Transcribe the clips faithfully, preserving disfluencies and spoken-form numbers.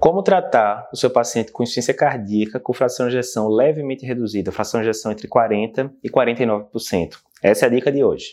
Como tratar o seu paciente com insuficiência cardíaca com fração de ejeção levemente reduzida, fração de ejeção entre quarenta por cento e quarenta e nove por cento? Essa é a dica de hoje.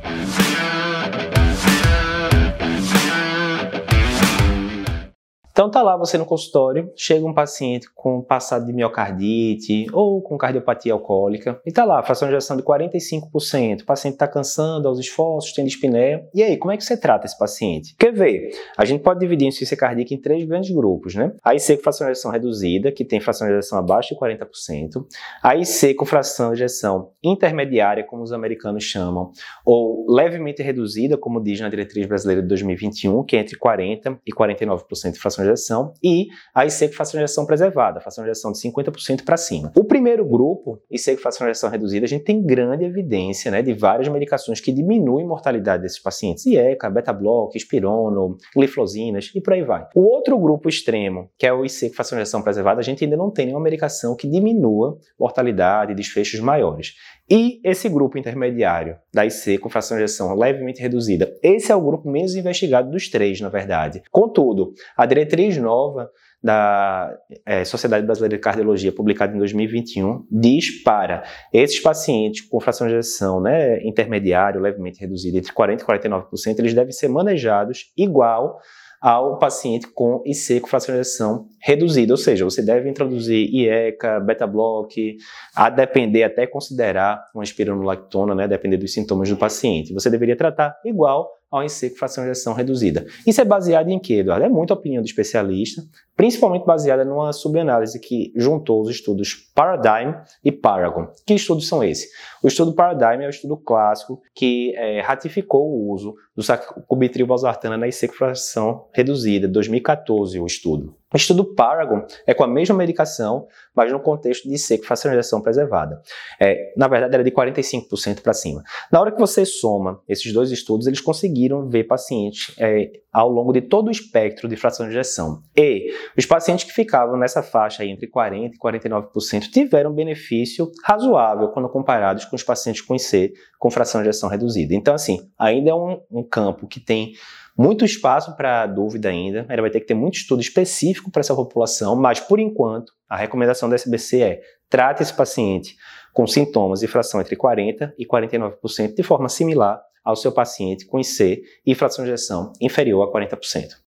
Então tá lá você no consultório, chega um paciente com passado de miocardite ou com cardiopatia alcoólica e tá lá, fração de ejeção de quarenta e cinco por cento, o paciente está cansando aos esforços, tem dispneia. E aí, como é que você trata esse paciente? Quer ver? A gente pode dividir a insuficiência cardíaca em três grandes grupos, né? A I C com fração de ejeção reduzida, que tem fração de ejeção abaixo de quarenta por cento, a I C com fração de ejeção intermediária, como os americanos chamam, ou levemente reduzida, como diz na diretriz brasileira de dois mil e vinte e um, que é entre quarenta por cento e quarenta e nove por cento de fração de ejeção, e a I C com fração de ejeção preservada, fração de ejeção de cinquenta por cento para cima. O primeiro grupo, I C com fração de ejeção reduzida, a gente tem grande evidência, né, de várias medicações que diminuem a mortalidade desses pacientes, I E C A, beta-block, espirono, gliflosinas e por aí vai. O outro grupo extremo, que é o I C com fração de ejeção preservada, a gente ainda não tem nenhuma medicação que diminua mortalidade e desfechos maiores. E esse grupo intermediário da I C com fração de ejeção levemente reduzida, esse é o grupo menos investigado dos três, na verdade. Contudo, a diretriz nova da é, Sociedade Brasileira de Cardiologia, publicada em dois mil e vinte e um, diz para esses pacientes com fração de ejeção, né, intermediário, levemente reduzida, entre quarenta por cento e quarenta e nove por cento, eles devem ser manejados igual ao paciente com I C com fração de ejeção reduzida, ou seja, você deve introduzir I E C A, beta-block, a depender, até considerar uma espironolactona, né, depender dos sintomas do paciente. Você deveria tratar igual ao I C com fração de ejeção reduzida. Isso é baseado em quê, Eduardo? É muita opinião do especialista, principalmente baseada numa subanálise que juntou os estudos Paradigm e Paragon. Que estudos são esses? O estudo Paradigm é o estudo clássico que é, ratificou o uso do sacubitril valsartana na I C com fração reduzida, dois mil e quatorze o estudo. O estudo Paragon é com a mesma medicação, mas no contexto de I C com fração de ejeção preservada. É, na verdade, era de quarenta e cinco por cento para cima. Na hora que você soma esses dois estudos, eles conseguiram ver pacientes é, ao longo de todo o espectro de fração de ejeção. E os pacientes que ficavam nessa faixa aí, entre quarenta por cento e quarenta e nove por cento tiveram benefício razoável quando comparados com os pacientes com I C com fração de ejeção reduzida. Então, assim, ainda é um, um campo que tem muito espaço para dúvida ainda, ainda vai ter que ter muito estudo específico para essa população, mas por enquanto a recomendação da S B C é trate esse paciente com sintomas e fração entre quarenta por cento e quarenta e nove por cento de forma similar ao seu paciente com I C e fração de ejeção inferior a quarenta por cento.